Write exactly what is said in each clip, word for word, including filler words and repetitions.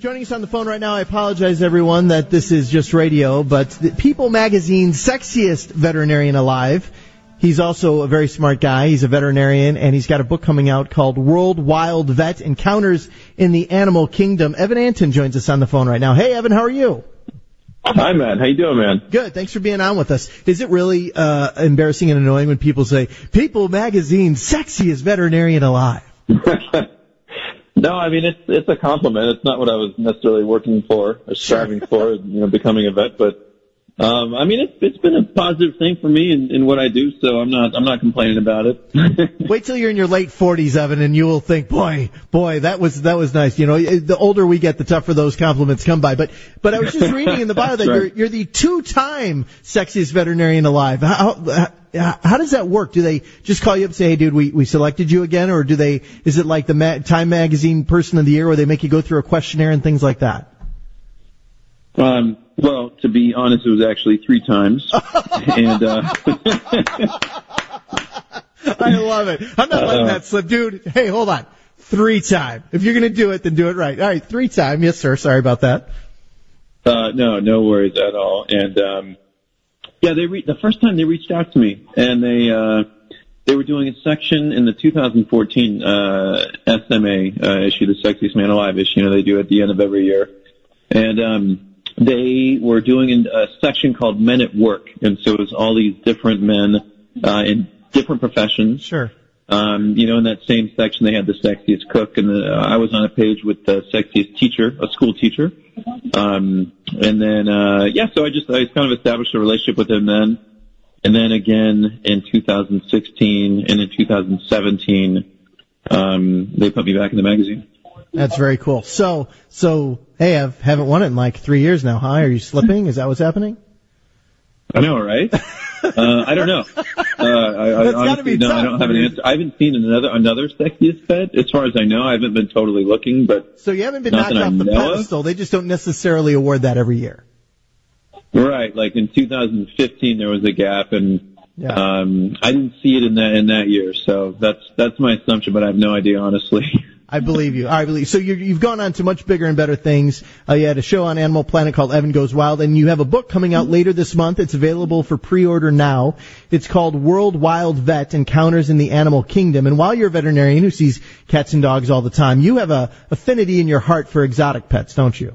Joining us on the phone right now, I apologize, everyone, that this is just radio, but the People Magazine's sexiest veterinarian alive. He's also a very smart guy. He's a veterinarian, and he's got a book coming out called World Wild Vet: Encounters in the Animal Kingdom. Evan Anton joins us on the phone right now. Hey, Evan, how are you? Hi, man. How you doing, man? Good. Thanks for being on with us. Is it really uh, embarrassing and annoying when people say, People Magazine's sexiest veterinarian alive? No, I mean, it's it's a compliment. It's not what I was necessarily working for or striving for, you know, becoming a vet. But, um, I mean, it's it's been a positive thing for me in, in what I do, so I'm not I'm not complaining about it. Wait till you're in your late forties, Evan, and you will think, boy, boy, that was that was nice. You know, the older we get, the tougher those compliments come by. But but I was just reading in the bio that right. you're you're the two-time sexiest veterinarian alive. How, how How does that work? Do they just call you up and say, hey, dude, we, we selected you again? Or do they, is it like the Ma- Time Magazine Person of the Year where they make you go through a questionnaire and things like that? Um, well, to be honest, it was actually three times. and, uh, I love it. I'm not letting uh, that slip. Dude, hey, hold on. Three time. If you're going to do it, then do it right. All right, three time. Yes, sir. Sorry about that. Uh, no, no worries at all. And, um, Yeah, they re- the first time they reached out to me, and they uh, they were doing a section in the two thousand fourteen uh, S M A uh, issue, the Sexiest Man Alive issue. You know, they do at the end of every year, and um, they were doing a section called Men at Work, and so it was all these different men uh, in different professions. Sure. Um, you know, in that same section, they had the sexiest cook, and the, uh, I was on a page with the sexiest teacher, a school teacher. Um, and then, uh, yeah, so I just, I kind of established a relationship with him then. And then again in two thousand sixteen and in two thousand seventeen, um, they put me back in the magazine. That's very cool. So, so, hey, I haven't won it in like three years now, huh? Are you slipping? Is that what's happening? I know, right? Uh, I don't know. Uh, I, I honestly, no, I don't have an answer. I haven't seen another another sexiest pet. As far as I know, I haven't been totally looking, but so you haven't been knocked off the pedestal. They just don't necessarily award that every year. Right. Like in two thousand fifteen, there was a gap, and yeah. um, I didn't see it in that in that year. So that's that's my assumption, but I have no idea, honestly. I believe you. I believe. So you, you've gone on to much bigger and better things. Uh, you had a show on Animal Planet called Evan Goes Wild, and you have a book coming out later this month. It's available for pre-order now. It's called World Wild Vet: Encounters in the Animal Kingdom. And while you're a veterinarian who sees cats and dogs all the time, you have a affinity in your heart for exotic pets, don't you?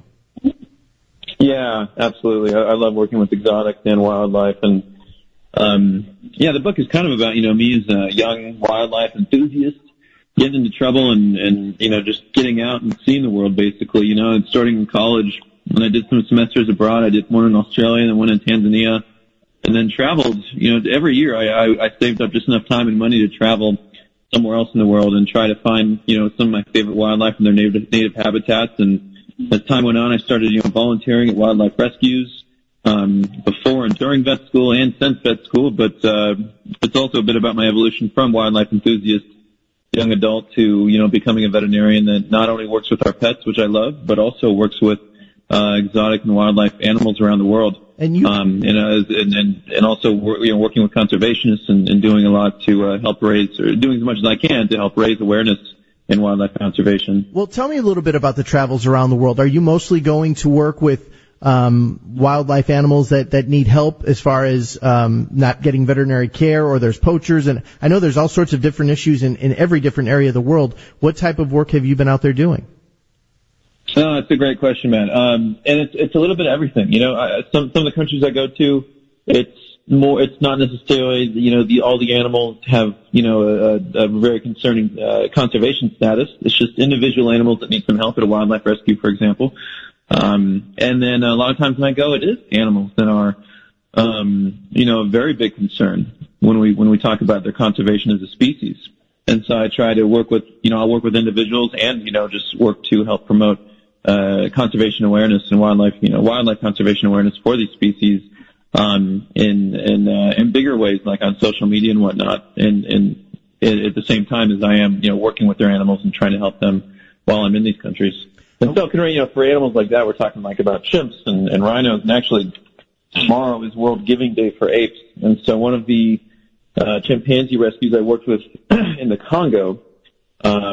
Yeah, absolutely. I, I love working with exotics and wildlife, and um, yeah, the book is kind of about you know me as a young wildlife enthusiast. Getting into trouble and, and, you know, just getting out and seeing the world, basically. You know, and starting in college, when I did some semesters abroad, I did one in Australia and then one in Tanzania, and then traveled, you know, every year I, I, I saved up just enough time and money to travel somewhere else in the world and try to find, you know, some of my favorite wildlife in their native, native habitats. And as time went on, I started, you know, volunteering at wildlife rescues, um, before and during vet school and since vet school, but, uh, it's also a bit about my evolution from wildlife enthusiast young adult to, you know, becoming a veterinarian that not only works with our pets, which I love, but also works with uh, exotic and wildlife animals around the world. And you, um, and, uh, and and and also, you know, working with conservationists and, and doing a lot to uh, help raise, or doing as much as I can to help raise awareness in wildlife conservation. Well, tell me a little bit about the travels around the world. Are you mostly going to work with um wildlife animals that that need help as far as um not getting veterinary care, or there's poachers, and I know there's all sorts of different issues in in every different area of the world. What type of work have you been out there doing? Oh, it's a great question, man. Um and it's it's a little bit of everything. You know, I, some some of the countries I go to, it's more it's not necessarily, you know, the all the animals have, you know, a, a very concerning uh, conservation status. It's just individual animals that need some help at a wildlife rescue, for example. Um, and then a lot of times when I go, it is animals that are, um, you know, a very big concern when we, when we talk about their conservation as a species. And so I try to work with, you know, I'll work with individuals and, you know, just work to help promote, uh, conservation awareness and wildlife, you know, wildlife conservation awareness for these species, um, in, in, uh, in bigger ways, like on social media and whatnot. And, and at the same time as I am, you know, working with their animals and trying to help them while I'm in these countries. And so, you know, for animals like that, we're talking like about chimps and, and rhinos. And actually, tomorrow is World Giving Day for apes. And so, one of the uh, chimpanzee rescues I worked with in the Congo, um,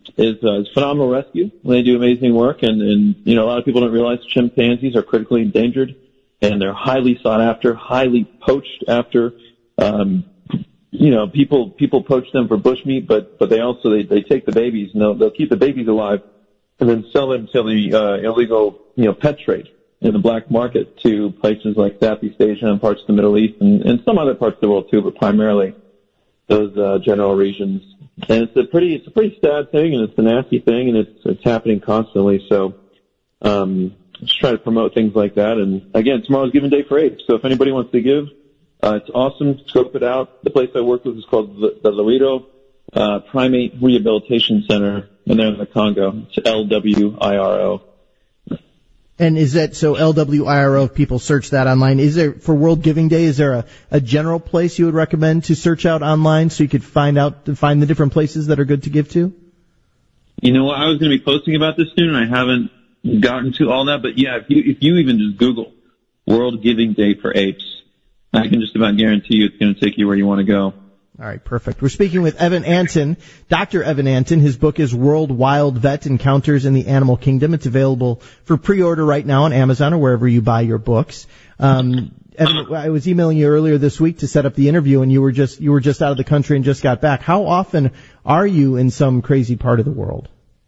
is, uh, is Phenomenal Rescue. They do amazing work, and, and you know a lot of people don't realize chimpanzees are critically endangered, and they're highly sought after, highly poached after. Um, you know, people people poach them for bushmeat, but but they also they, they take the babies and they'll they'll keep the babies alive and then sell them to the uh, illegal you know pet trade in the black market to places like Southeast Asia and parts of the Middle East and, and some other parts of the world too, but primarily those uh, general regions. And it's a pretty it's a pretty sad thing, and it's a nasty thing, and it's it's happening constantly. So um, just try to promote things like that. And again, tomorrow's Giving Day for apes. So if anybody wants to give, uh, it's awesome. Scope it out. The place I work with is called the, the Lowito uh, Primate Rehabilitation Center, and they're in the Congo. It's L W I R O. And is that, so L W I R O, if people search that online, is there, for World Giving Day, is there a, a general place you would recommend to search out online so you could find out, to find the different places that are good to give to? You know what, I was going to be posting about this soon, and I haven't gotten to all that, but yeah, if you, if you even just Google World Giving Day for Apes, I can just about guarantee you it's going to take you where you want to go. All right, perfect. We're speaking with Evan Antin, Doctor Evan Antin. His book is World Wild Vet Encounters in the Animal Kingdom. It's available for pre-order right now on Amazon or wherever you buy your books. Um, Evan, I was emailing you earlier this week to set up the interview, and you were just you were just out of the country and just got back. How often are you in some crazy part of the world?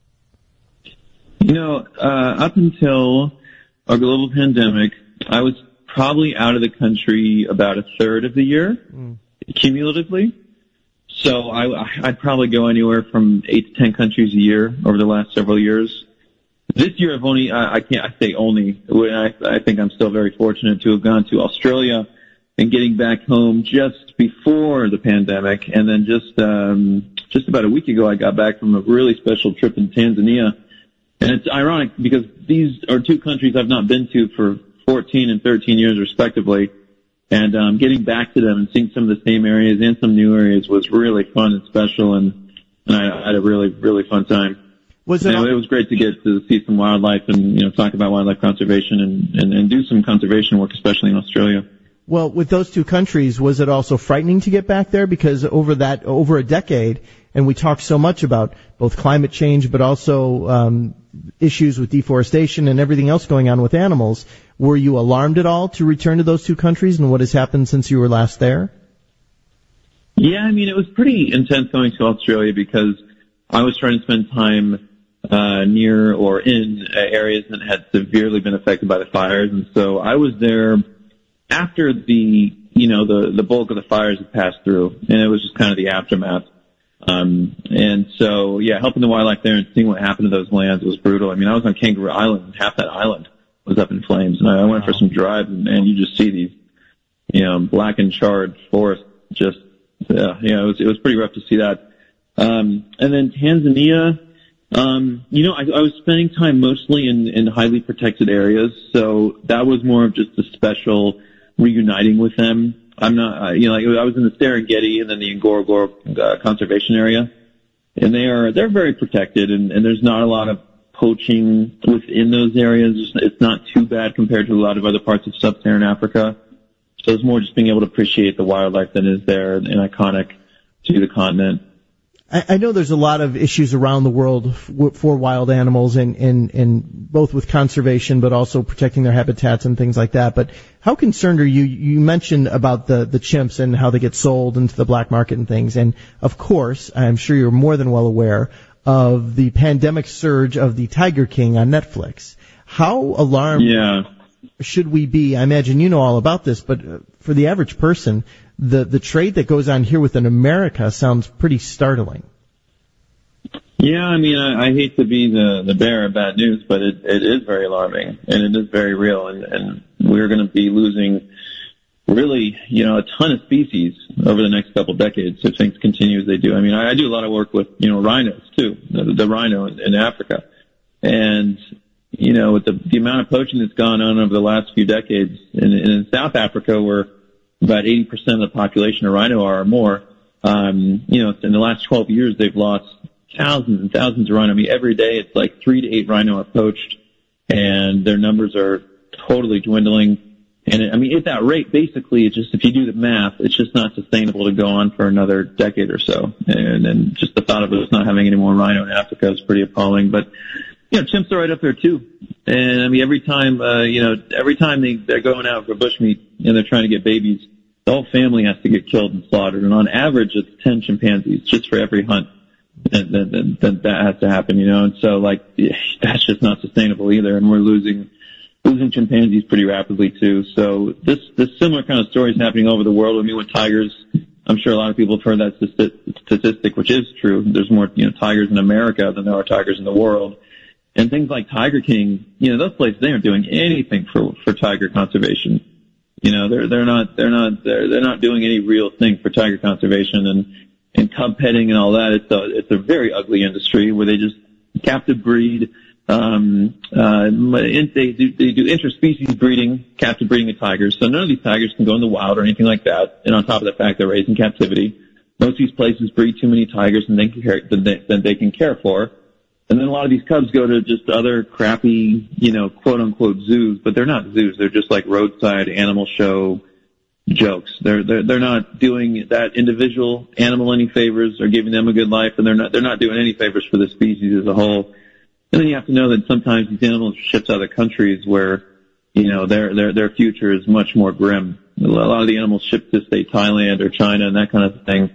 You know, uh, up until a global pandemic, I was probably out of the country about a third of the year, mm. cumulatively. So I, I'd probably go anywhere from eight to ten countries a year over the last several years. This year I've only, I, I can't, I say only, I, I think I'm still very fortunate to have gone to Australia and getting back home just before the pandemic. And then just, um, just about a week ago I got back from a really special trip in Tanzania. And it's ironic because these are two countries I've not been to for fourteen and thirteen years respectively. And um, getting back to them and seeing some of the same areas and some new areas was really fun and special, and, and I, I had a really, really fun time. Was it, all- it was great to get to see some wildlife and, you know, talk about wildlife conservation and, and, and do some conservation work, especially in Australia. Well, with those two countries, was it also frightening to get back there? Because over that, over a decade, and we talked so much about both climate change, but also um, issues with deforestation and everything else going on with animals. Were you alarmed at all to return to those two countries, and what has happened since you were last there? Yeah, I mean, it was pretty intense going to Australia because I was trying to spend time uh, near or in uh, areas that had severely been affected by the fires, and so I was there after the, you know, the, the bulk of the fires had passed through, and it was just kind of the aftermath. Um, and so, yeah, helping the wildlife there and seeing what happened to those lands was brutal. I mean, I was on Kangaroo Island, and half that island was up in flames, and I went wow. for some drives, and, and you just see these, you know, black and charred forests. Just, yeah, you know, it was, it was pretty rough to see that. Um, and then Tanzania, um, you know, I, I was spending time mostly in, in highly protected areas, so that was more of just a special reuniting with them. I'm not, uh, you know, like I was in the Serengeti and then the Ngorongoro uh, conservation area, and they are, they're very protected, and, and there's not a lot of poaching within those areas. It's not too bad compared to a lot of other parts of sub-Saharan Africa. So it's more just being able to appreciate the wildlife that is there and iconic to the continent. I know there's a lot of issues around the world for wild animals, and, and, and both with conservation, but also protecting their habitats and things like that. But how concerned are you? You mentioned about the, the chimps and how they get sold into the black market and things. And of course, I'm sure you're more than well aware of the pandemic surge of the Tiger King on Netflix. How alarmed yeah. should we be? I imagine you know all about this, but for the average person, the the trade that goes on here within America sounds pretty startling. Yeah, I mean, I, I hate to be the, the bearer of bad news, but it, it is very alarming, and it is very real, and, and we're going to be losing really, you know, a ton of species over the next couple of decades if things continue as they do. I mean, I, I do a lot of work with, you know, rhinos, too, the, the rhino in, in Africa. And, you know, with the, the amount of poaching that's gone on over the last few decades, in, in South Africa, where about eighty percent of the population of rhino are or more, um, you know, in the last twelve years, they've lost thousands and thousands of rhino. I mean, every day it's like three to eight rhino are poached, and their numbers are totally dwindling. And it, I mean, at that rate, basically, it's just, if you do the math, it's just not sustainable to go on for another decade or so. And then just the thought of us not having any more rhino in Africa is pretty appalling. But, you know, chimps are right up there too. And I mean, every time, uh, you know, every time they, they're going out for bushmeat and they're trying to get babies, the whole family has to get killed and slaughtered. And on average, it's ten chimpanzees just for every hunt. And that, that, that has to happen, you know. And so, like, that's just not sustainable either. And we're losing losing chimpanzees pretty rapidly too. So this this similar kind of story is happening all over the world. I mean, with tigers, I'm sure a lot of people have heard that statistic, which is true. There's more, you know, tigers in America than there are tigers in the world. And things like Tiger King, you know, those places, they aren't doing anything for for tiger conservation. You know, they're they're not they're not they're they're not doing any real thing for tiger conservation and and cub petting and all that. It's a it's a very ugly industry where they just captive breed. Um, uh, they do, they do interspecies breeding, captive breeding of tigers. So none of these tigers can go in the wild or anything like that. And on top of the fact they're raised in captivity, most of these places breed too many tigers than they can care, than they, than they can care for. And then a lot of these cubs go to just other crappy, you know, quote unquote zoos, but they're not zoos. They're just like roadside animal show jokes. They're, they're, they're not doing that individual animal any favors or giving them a good life. And they're not, they're not doing any favors for the species as a whole. And then you have to know that sometimes these animals are shipped to other countries where, you know, their their their future is much more grim. A lot of the animals shipped to, say, Thailand or China and that kind of thing,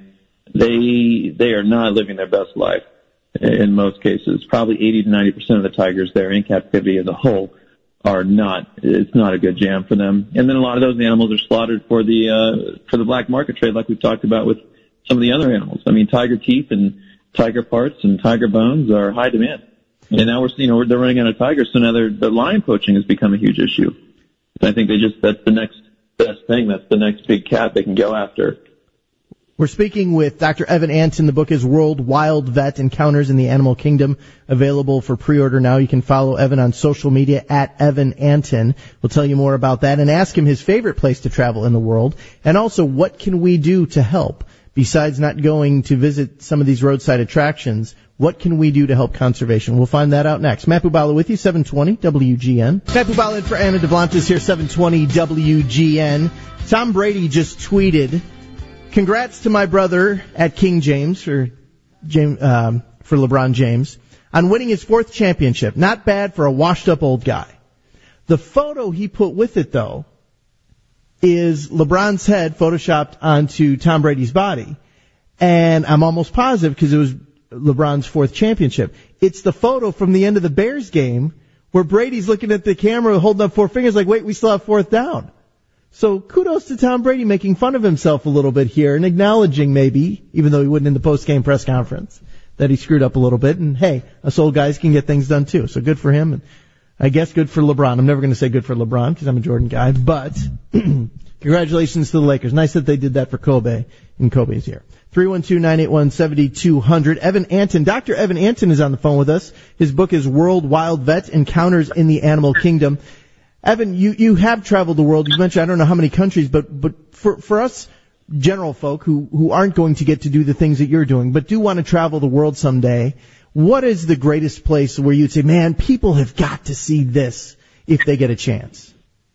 they they are not living their best life in most cases. Probably eighty to ninety percent of the tigers there in captivity as a whole are not. It's not a good jam for them. And then a lot of those animals are slaughtered for the uh, for the black market trade, like we've talked about with some of the other animals. I mean, tiger teeth and tiger parts and tiger bones are high demand. And now we're, you know, they're running out of tigers, so now they're, the lion poaching has become a huge issue. And I think they just, that's the next best thing. That's the next big cat they can go after. We're speaking with Doctor Evan Antin. The book is World Wild Vet Encounters in the Animal Kingdom, available for pre-order now. You can follow Evan on social media at Evan Antin. We'll tell you more about that and ask him his favorite place to travel in the world. And also, what can we do to help? Besides not going to visit some of these roadside attractions, what can we do to help conservation? We'll find that out next. Matt Bubala with you, seven twenty W G N. Matt Bubala in for Anna DeVlantis here, seven twenty W G N. Tom Brady just tweeted, "Congrats to my brother at King James, for, James, um, for LeBron James, on winning his fourth championship. Not bad for a washed-up old guy." The photo he put with it, though, is LeBron's head photoshopped onto Tom Brady's body. And I'm almost positive, because it was LeBron's fourth championship, it's the photo from the end of the Bears game where Brady's looking at the camera holding up four fingers like, wait, we still have fourth down. So kudos to Tom Brady making fun of himself a little bit here and acknowledging maybe, even though he wouldn't in the post-game press conference, that he screwed up a little bit. And hey, us old guys can get things done too. So good for him. And I guess good for LeBron. I'm never going to say good for LeBron because I'm a Jordan guy, but congratulations to the Lakers. Nice that they did that for Kobe, and Kobe's here. three one two, nine eight one, seven two zero zero. Evan Antin. Doctor Evan Antin is on the phone with us. His book is World Wild Vet Encounters in the Animal Kingdom. Evan, you, you have traveled the world. You mentioned I don't know how many countries, but, but for, for us general folk who, who aren't going to get to do the things that you're doing, but do want to travel the world someday, what is the greatest place where you'd say, man, people have got to see this if they get a chance?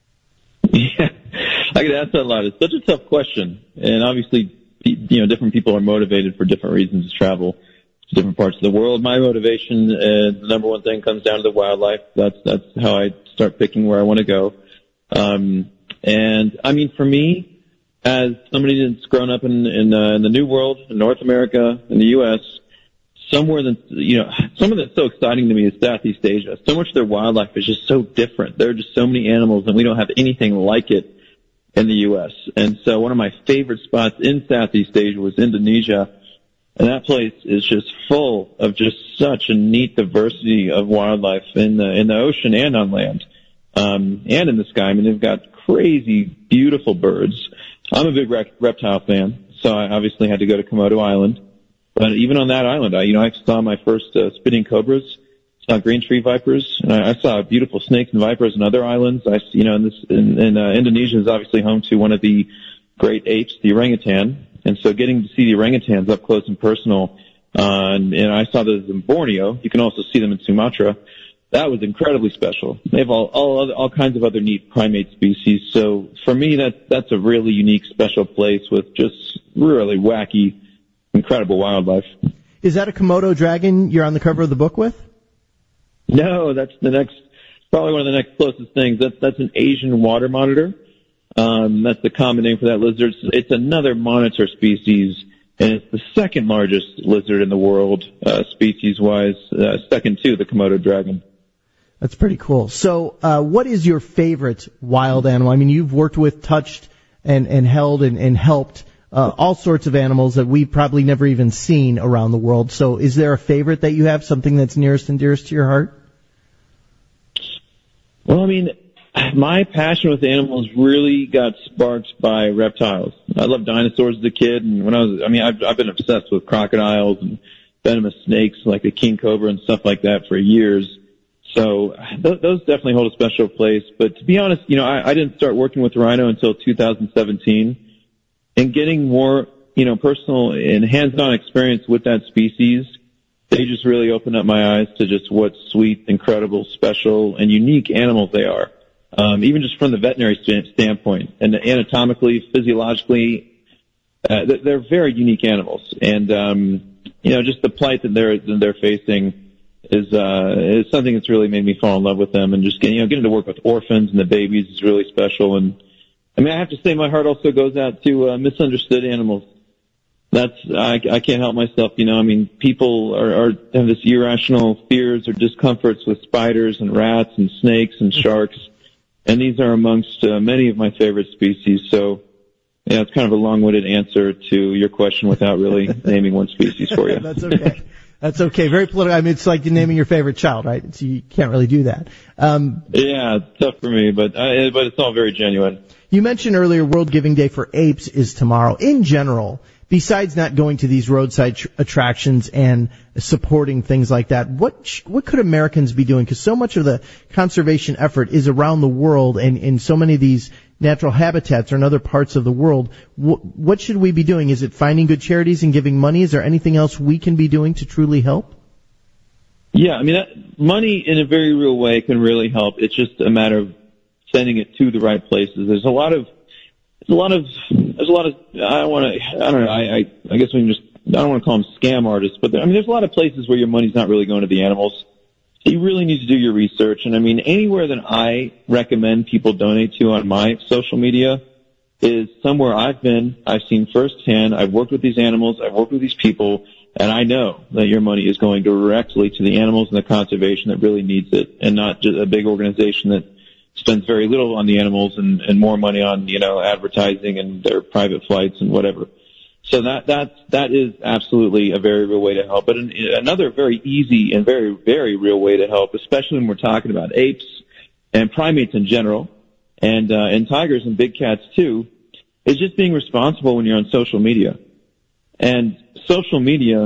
Yeah, I get asked that a lot. It's such a tough question. And obviously, you know, different people are motivated for different reasons to travel to different parts of the world. My motivation, uh, the number one thing comes down to the wildlife. That's, that's how I start picking where I want to go. Um, and I mean, for me, as somebody that's grown up in, in, uh, in the New World, in North America, in the U S, somewhere that, you know, something that's so exciting to me is Southeast Asia. So much of their wildlife is just so different. There are just so many animals and we don't have anything like it in the U S. And so one of my favorite spots in Southeast Asia was Indonesia. And that place is just full of just such a neat diversity of wildlife in the, in the ocean and on land, um, and in the sky. I mean, they've got crazy, beautiful birds. I'm a big rec- reptile fan, so I obviously had to go to Komodo Island. But even on that island, I, you know, I saw my first uh, spitting cobras, saw green tree vipers, and I, I saw beautiful snakes and vipers in other islands. I, you know, in this, in, in uh, Indonesia is obviously home to one of the great apes, the orangutan. And so getting to see the orangutans up close and personal, uh, and, and I saw those in Borneo. You can also see them in Sumatra. that was incredibly special. They have all all, other, all kinds of other neat primate species. So for me, that that's a really unique, special place with just really wacky, incredible wildlife. Is that a Komodo dragon you're on the cover of the book with? No, that's the next, probably one of the next closest things. That's that's an Asian water monitor. Um, that's the common name for that lizard. It's another monitor species, and it's the second largest lizard in the world, uh, species-wise, uh, second to the Komodo dragon. That's pretty cool. So, uh, what is your favorite wild animal? I mean, you've worked with, touched, and, and held and, and helped uh, all sorts of animals that we've probably never even seen around the world. So is there a favorite that you have, something that's nearest and dearest to your heart? Well, I mean, my passion with animals really got sparked by reptiles. I loved dinosaurs as a kid, and when I was, I mean, I've, I've been obsessed with crocodiles and venomous snakes like the king cobra and stuff like that for years. So th- those definitely hold a special place. But to be honest, you know, I, I didn't start working with rhino until two thousand seventeen, and getting more, you know, personal and hands-on experience with that species, they just really opened up my eyes to just what sweet, incredible, special, and unique animals they are. Um, even just from the veterinary st- standpoint, and anatomically, physiologically, uh, they're very unique animals. And um, you know, just the plight that they're that they're facing is uh, is something that's really made me fall in love with them. And just getting, you know, getting to work with orphans and the babies is really special. And I mean, I have to say, my heart also goes out to uh, misunderstood animals. That's I, I can't help myself. You know, I mean, people are, are have this irrational fears or discomforts with spiders and rats and snakes and sharks. And these are amongst uh, many of my favorite species. So, yeah, it's kind of a long-winded answer to your question without really naming one species for you. That's okay. That's okay. Very political. I mean, it's like naming your favorite child, right? So you can't really do that. Um, yeah, it's tough for me, but uh, but it's all very genuine. You mentioned earlier World Giving Day for apes is tomorrow. In general, besides not going to these roadside tr- attractions and supporting things like that, what sh- what could Americans be doing? Because so much of the conservation effort is around the world, and in so many of these natural habitats are in other parts of the world. W- what should we be doing? Is it finding good charities and giving money? Is there anything else we can be doing to truly help? Yeah, I mean, that, money in a very real way can really help. It's just a matter of sending it to the right places. There's a lot of There's a lot of, there's a lot of, I don't want to, I don't know, I, I, I guess we can just, I don't want to call them scam artists, but there, I mean, there's a lot of places where your money's not really going to the animals. So you really need to do your research. And I mean, anywhere that I recommend people donate to on my social media is somewhere I've been, I've seen firsthand, I've worked with these animals, I've worked with these people, and I know that your money is going directly to the animals and the conservation that really needs it, and not just a big organization that spends very little on the animals and, and more money on, you know, advertising and their private flights and whatever. So that, that, that is absolutely a very real way to help. But an, another very easy and very, very real way to help, especially when we're talking about apes and primates in general, and, uh, and tigers and big cats too, is just being responsible when you're on social media. And social media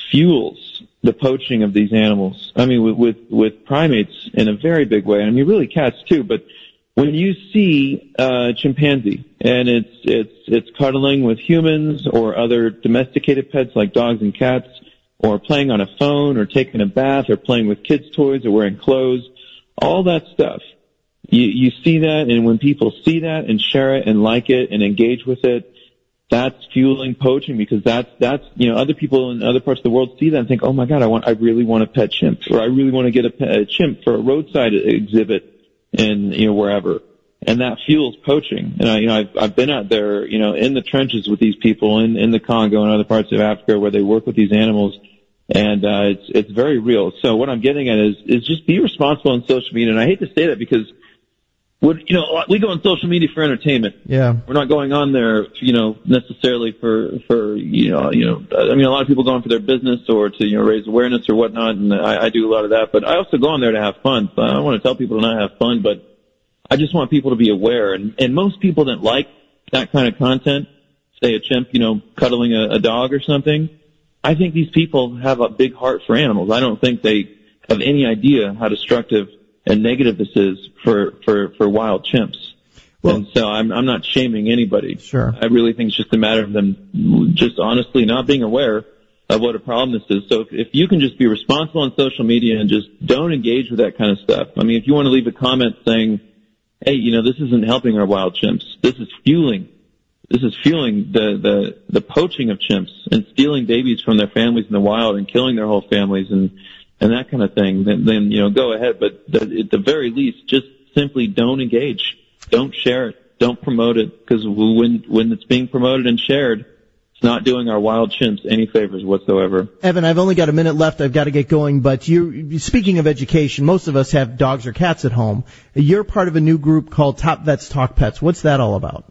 fuels the poaching of these animals. I mean, with, with, with primates in a very big way. I mean, really cats too, but when you see a chimpanzee and it's, it's, it's cuddling with humans or other domesticated pets like dogs and cats, or playing on a phone or taking a bath or playing with kids' toys or wearing clothes, all that stuff, you, you see that, and when people see that and share it and like it and engage with it, that's fueling poaching, because that's, that's, you know, other people in other parts of the world see that and think, oh my God, I want, I really want a pet chimp, or I really want to get a, pet, a chimp for a roadside exhibit in, you know, wherever. And that fuels poaching. And I, you know, I've, I've been out there, you know, in the trenches with these people in, in the Congo and other parts of Africa where they work with these animals. And, uh, it's, it's very real. So what I'm getting at is, is just be responsible on social media. And I hate to say that because, Would, you know, we go on social media for entertainment. Yeah. We're not going on there, you know, necessarily for, for, you know, you know, I mean, a lot of people go on for their business or to, you know, raise awareness or whatnot, and I, I do a lot of that, but I also go on there to have fun. So I don't want to tell people to not have fun, but I just want people to be aware. And, and most people that like that kind of content, say a chimp, you know, cuddling a, a dog or something, I think these people have a big heart for animals. I don't think they have any idea how destructive and negative this is for, for, for wild chimps. Well, and so I'm, I'm not shaming anybody. Sure. I really think it's just a matter of them just honestly not being aware of what a problem this is. So if, if you can just be responsible on social media and just don't engage with that kind of stuff. I mean, if you want to leave a comment saying, hey, you know, this isn't helping our wild chimps. This is fueling, this is fueling the, the, the poaching of chimps and stealing babies from their families in the wild and killing their whole families and, and that kind of thing, then, then you know, go ahead. But the, at the very least, just simply don't engage. Don't share it. Don't promote it. Because when, when it's being promoted and shared, it's not doing our wild chimps any favors whatsoever. Evan, I've only got a minute left. I've got to get going. But you, speaking of education, most of us have dogs or cats at home. You're part of a new group called Top Vets Talk Pets. What's that all about?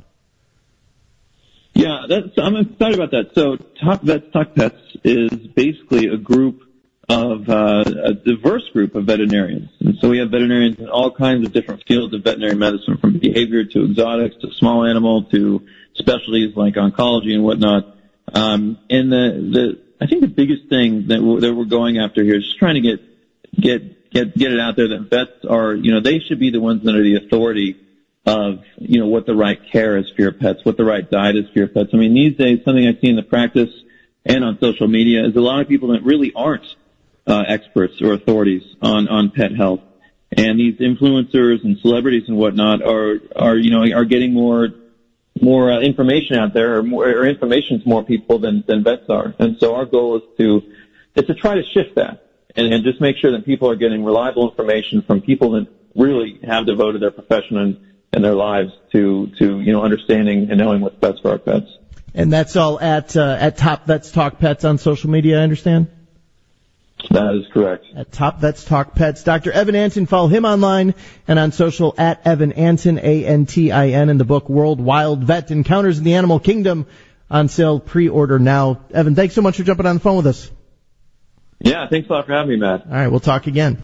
Yeah, that's, I'm excited about that. So Top Vets Talk Pets is basically a group of uh, a diverse group of veterinarians. And so we have veterinarians in all kinds of different fields of veterinary medicine, from behavior to exotics to small animal to specialties like oncology and whatnot. Um, and the, the, I think the biggest thing that we're, that we're going after here is just trying to get, get, get, get it out there that vets are, you know, they should be the ones that are the authority of, you know, what the right care is for your pets, what the right diet is for your pets. I mean, these days, something I see in the practice and on social media is a lot of people that really aren't, uh, experts or authorities on, on pet health. And these influencers and celebrities and whatnot are, are, you know, are getting more, more uh, information out there, or more or information to more people than, than vets are. And so our goal is to is to try to shift that and, and just make sure that people are getting reliable information from people that really have devoted their profession and, and their lives to, to, you know, understanding and knowing what's best for our pets. And that's all at uh, at Top Vets Talk Pets on social media, I understand? That is correct. At Top Vets Talk Pets. Doctor Evan Antin, follow him online and on social at Evan Antin, A N T I N, and the book World Wild Vet Encounters in the Animal Kingdom on sale. Pre-order now. Evan, thanks so much for jumping on the phone with us. Yeah, thanks a lot for having me, Matt. All right, we'll talk again.